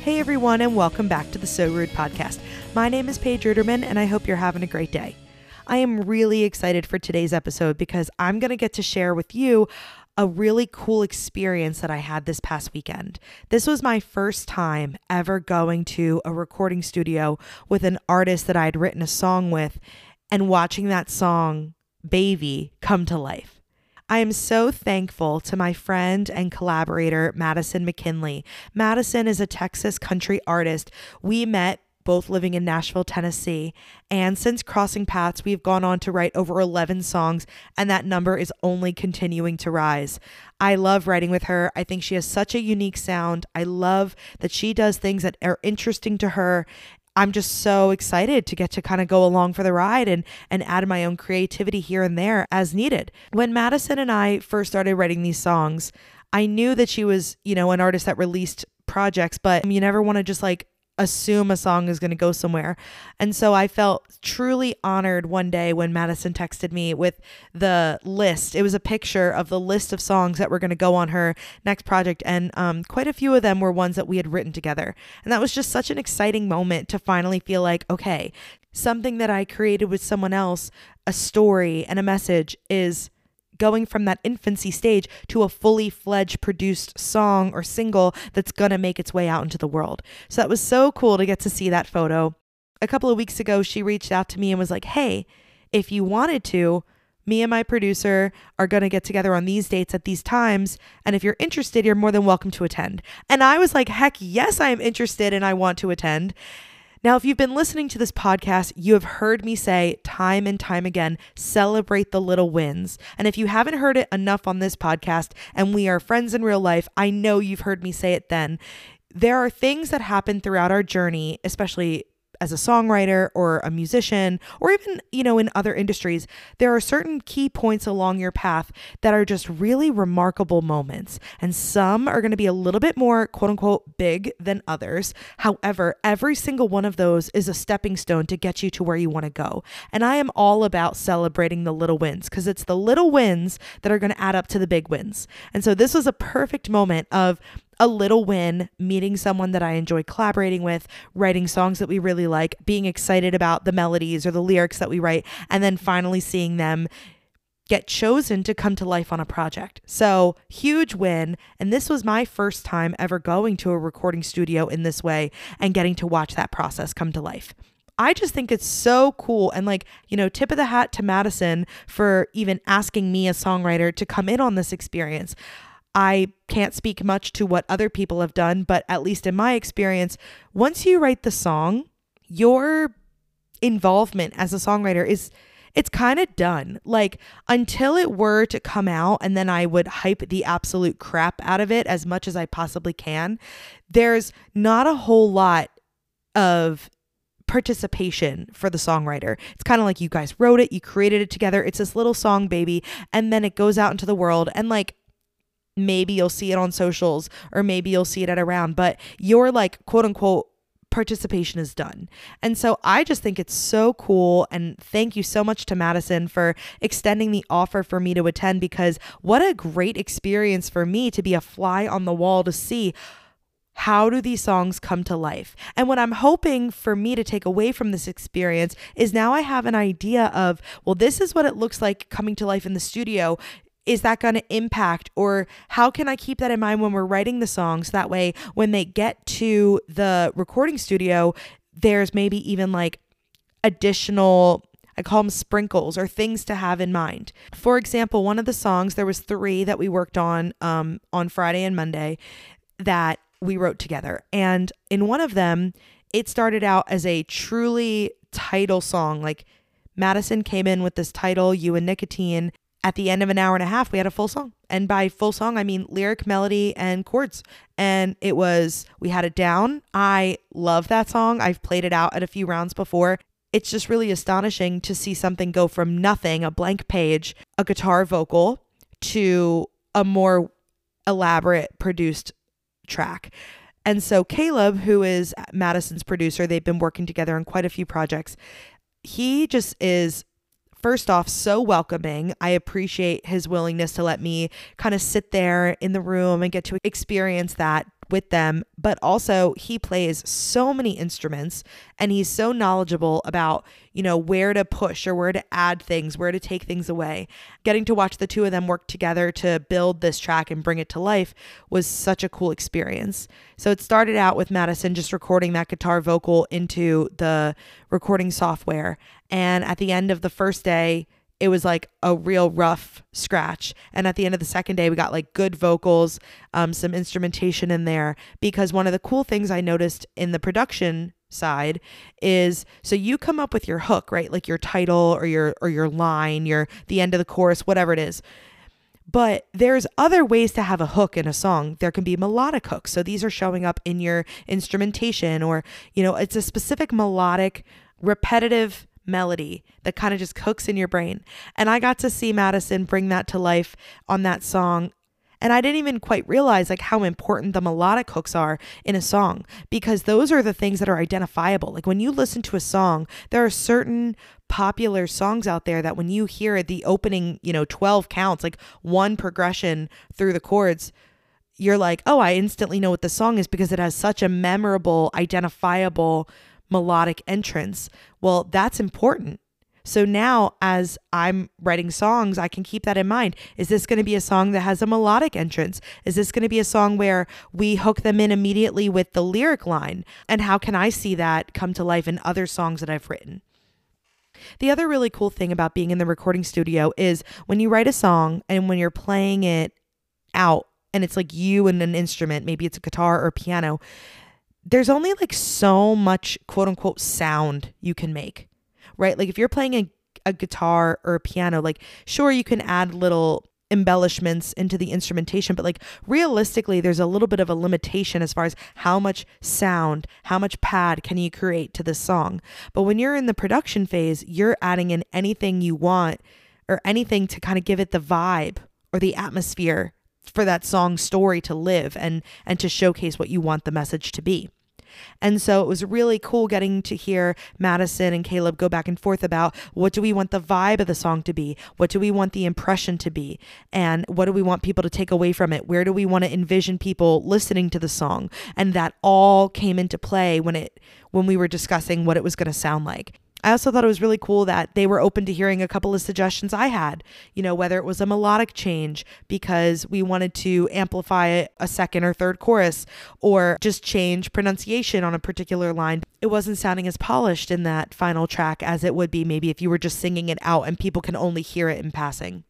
Hey everyone, and welcome back to the So Rude podcast. My name is Paige Ruderman, and I hope you're having a great day. I am really excited for today's episode because I'm going to get to share with you a really cool experience that I had this past weekend. This was my first time ever going to a recording studio with an artist that I had written a song with and watching that song, Baby, come to life. I am so thankful to my friend and collaborator, Madison McKinley. Madison is a Texas country artist. We met both living in Nashville, Tennessee, and since crossing paths, we've gone on to write over 11 songs, and that number is only continuing to rise. I love writing with her. I think she has such a unique sound. I love that she does things that are interesting to her. I'm just so excited to get to kind of go along for the ride and add my own creativity here and there as needed. When Madison and I first started writing these songs, I knew that she was, an artist that released projects, but you never want to just assume a song is going to go somewhere. And so I felt truly honored one day when Madison texted me with the list. It was a picture of the list of songs that were going to go on her next project. And quite a few of them were ones that we had written together. And that was just such an exciting moment to finally feel like, okay, something that I created with someone else, a story and a message, is going from that infancy stage to a fully fledged produced song or single that's going to make its way out into the world. So that was so cool to get to see that photo. A couple of weeks ago, she reached out to me and was like, hey, if you wanted to, me and my producer are going to get together on these dates at these times. And if you're interested, you're more than welcome to attend. And I was like, heck yes, I am interested and I want to attend. Now, if you've been listening to this podcast, you have heard me say time and time again, celebrate the little wins. And if you haven't heard it enough on this podcast, and we are friends in real life, I know you've heard me say it then. There are things that happen throughout our journey, especially as a songwriter or a musician, or even, in other industries. There are certain key points along your path that are just really remarkable moments. And some are going to be a little bit more, quote unquote, big than others. However, every single one of those is a stepping stone to get you to where you want to go. And I am all about celebrating the little wins because it's the little wins that are going to add up to the big wins. And so this was a perfect moment of a little win, meeting someone that I enjoy collaborating with, writing songs that we really like, being excited about the melodies or the lyrics that we write, and then finally seeing them get chosen to come to life on a project. So huge win. And this was my first time ever going to a recording studio in this way and getting to watch that process come to life. I just think it's so cool. And tip of the hat to Madison for even asking me, a songwriter, to come in on this experience. I can't speak much to what other people have done, but at least in my experience, once you write the song, your involvement as a songwriter it's kind of done. Until it were to come out and then I would hype the absolute crap out of it as much as I possibly can, there's not a whole lot of participation for the songwriter. It's kind of like you guys wrote it, you created it together. It's this little song, baby, and then it goes out into the world and maybe you'll see it on socials or maybe you'll see it at a round, but your quote unquote participation is done. And so I just think it's so cool. And thank you so much to Madison for extending the offer for me to attend, because what a great experience for me to be a fly on the wall to see how do these songs come to life. And what I'm hoping for me to take away from this experience is now I have an idea of, well, this is what it looks like coming to life in the studio. Is that going to impact, or how can I keep that in mind when we're writing the songs? That way, when they get to the recording studio, there's maybe even additional, I call them sprinkles or things to have in mind. For example, one of the songs, there was 3 that we worked on Friday and Monday that we wrote together. And in one of them, it started out as a truly title song. Madison came in with this title, You and Nicotine. At the end of an hour and a half, we had a full song. And by full song, I mean lyric, melody, and chords. And we had it down. I love that song. I've played it out at a few rounds before. It's just really astonishing to see something go from nothing, a blank page, a guitar vocal, to a more elaborate produced track. And so Caleb, who is Madison's producer, they've been working together on quite a few projects. He just is, first off, so welcoming. I appreciate his willingness to let me kind of sit there in the room and get to experience that with them, but also he plays so many instruments and he's so knowledgeable about, where to push or where to add things, where to take things away. Getting to watch the two of them work together to build this track and bring it to life was such a cool experience. So it started out with Madison just recording that guitar vocal into the recording software. And at the end of the first day, it was like a real rough scratch. And at the end of the second day, we got like good vocals, some instrumentation in there. Because one of the cool things I noticed in the production side is, so you come up with your hook, right? Like your title or your line, the end of the chorus, whatever it is. But there's other ways to have a hook in a song. There can be melodic hooks. So these are showing up in your instrumentation, or, it's a specific melodic, repetitive melody that kind of just hooks in your brain. And I got to see Madison bring that to life on that song. And I didn't even quite realize like how important the melodic hooks are in a song, because those are the things that are identifiable. Like when you listen to a song, there are certain popular songs out there that when you hear the opening, 12 counts, like one progression through the chords, you're like, oh, I instantly know what the song is because it has such a memorable, identifiable melodic entrance. Well, that's important. So now as I'm writing songs, I can keep that in mind. Is this going to be a song that has a melodic entrance? Is this going to be a song where we hook them in immediately with the lyric line? And how can I see that come to life in other songs that I've written? The other really cool thing about being in the recording studio is when you write a song and when you're playing it out and it's like you and an instrument, maybe it's a guitar or piano, there's only like so much quote unquote sound you can make, right? Like if you're playing a guitar or a piano, like sure, you can add little embellishments into the instrumentation, but like realistically, there's a little bit of a limitation as far as how much sound, how much pad can you create to this song. But when you're in the production phase, you're adding in anything you want or anything to kind of give it the vibe or the atmosphere for that song story to live and to showcase what you want the message to be. And so it was really cool getting to hear Madison and Caleb go back and forth about what do we want the vibe of the song to be? What do we want the impression to be? And what do we want people to take away from it? Where do we want to envision people listening to the song? And that all came into play when we were discussing what it was going to sound like. I also thought it was really cool that they were open to hearing a couple of suggestions I had, whether it was a melodic change because we wanted to amplify a second or third chorus, or just change pronunciation on a particular line. It wasn't sounding as polished in that final track as it would be maybe if you were just singing it out and people can only hear it in passing.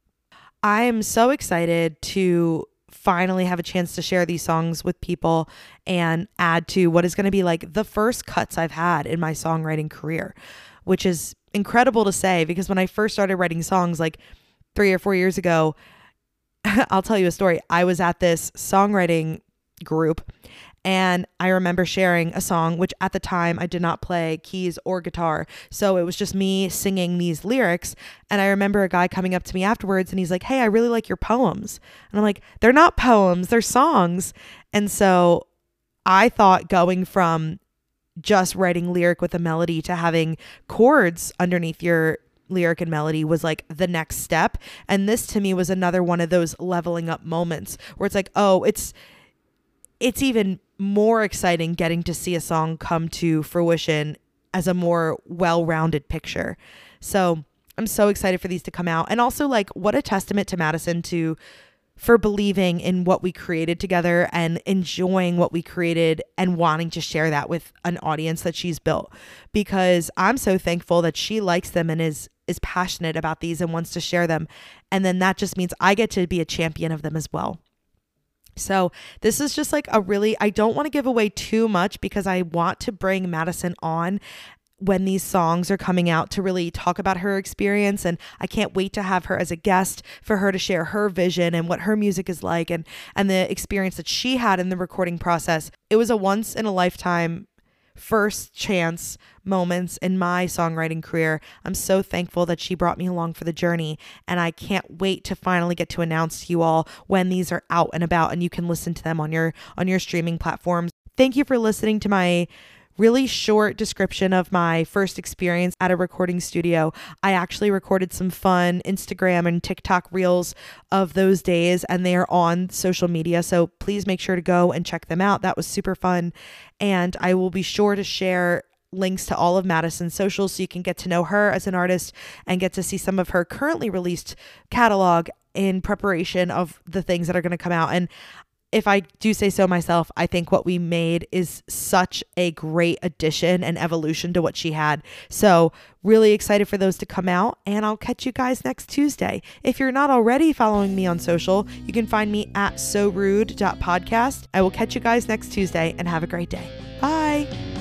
I am so excited to finally have a chance to share these songs with people and add to what is going to be like the first cuts I've had in my songwriting career, which is incredible to say because when I first started writing songs like 3 or 4 years ago, I'll tell you a story. I was at this songwriting group and I remember sharing a song, which at the time I did not play keys or guitar. So it was just me singing these lyrics. And I remember a guy coming up to me afterwards and he's like, hey, I really like your poems. And I'm like, they're not poems, they're songs. And so I thought going from just writing lyric with a melody to having chords underneath your lyric and melody was like the next step. And this to me was another one of those leveling up moments where it's like, oh, it's even more exciting getting to see a song come to fruition as a more well-rounded picture. So I'm so excited for these to come out. And also like what a testament to Madison for believing in what we created together and enjoying what we created and wanting to share that with an audience that she's built, because I'm so thankful that she likes them and is passionate about these and wants to share them. And then that just means I get to be a champion of them as well. So this is just like I don't want to give away too much because I want to bring Madison on when these songs are coming out to really talk about her experience. And I can't wait to have her as a guest for her to share her vision and what her music is like and the experience that she had in the recording process. It was a once in a lifetime first chance moments in my songwriting career. I'm so thankful that she brought me along for the journey, and I can't wait to finally get to announce to you all when these are out and about and you can listen to them on your streaming platforms. Thank you for listening to my really short description of my first experience at a recording studio. I actually recorded some fun Instagram and TikTok reels of those days, and they are on social media. So please make sure to go and check them out. That was super fun. And I will be sure to share links to all of Madison's socials so you can get to know her as an artist and get to see some of her currently released catalog in preparation of the things that are going to come out. And if I do say so myself, I think what we made is such a great addition and evolution to what she had. So really excited for those to come out, and I'll catch you guys next Tuesday. If you're not already following me on social, you can find me at sorude.podcast. I will catch you guys next Tuesday, and have a great day. Bye.